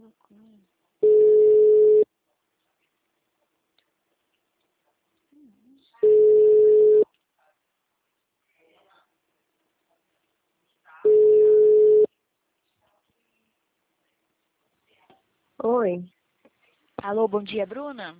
maconha. Oi. Alô, bom dia, Bruna?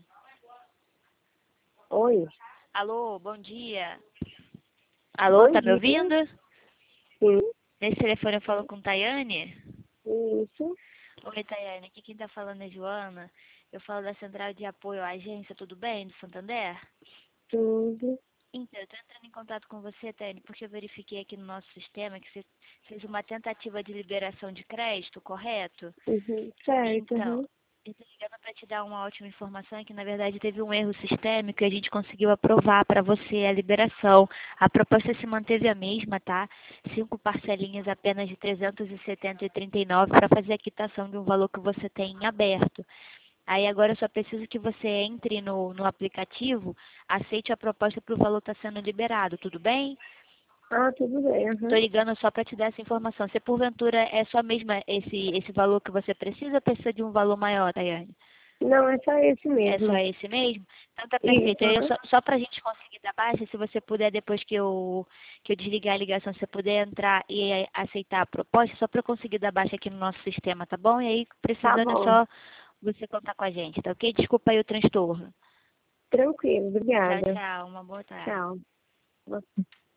Oi. Alô, bom dia. Alô, Bom tá me dia. ouvindo? Sim. Nesse telefone eu falo com Tayane? Isso. Oi, Tayane, aqui quem tá falando é Joana. Eu falo da Central de Apoio à Agência, tudo bem, do Santander? Tudo. Então, eu tô entrando em contato com você, Tayane, porque eu verifiquei aqui no nosso sistema que você fez uma tentativa de liberação de crédito, correto? Uhum. Certo. Então, Uhum. eu tô ligando para te dar uma ótima informação, é que na verdade teve um erro sistêmico e a gente conseguiu aprovar para você a liberação. A proposta se manteve a mesma, tá? 5 parcelinhas apenas de 370,39 para fazer a quitação de um valor que você tem em aberto. Aí agora eu só preciso que você entre no aplicativo, aceite a proposta para o valor estar sendo liberado, tudo bem? Ah, tudo bem. Tô Uhum. ligando só para te dar essa informação. Se porventura é só mesmo esse valor que você precisa ou precisa de um valor maior, Daiane? Não, é só esse É só mesmo. esse mesmo? Então tá perfeito. Isso. Aí Uhum. só para a gente conseguir dar baixa, se você puder, depois que eu desligar a ligação, se você puder entrar e aceitar a proposta, só para eu conseguir dar baixa aqui no nosso sistema, tá bom? E aí, Tá precisando, é bom. só você contar com a gente, tá ok? Desculpa aí o transtorno. Tranquilo. Tchau, Obrigada. tchau. Uma boa tarde. Tchau.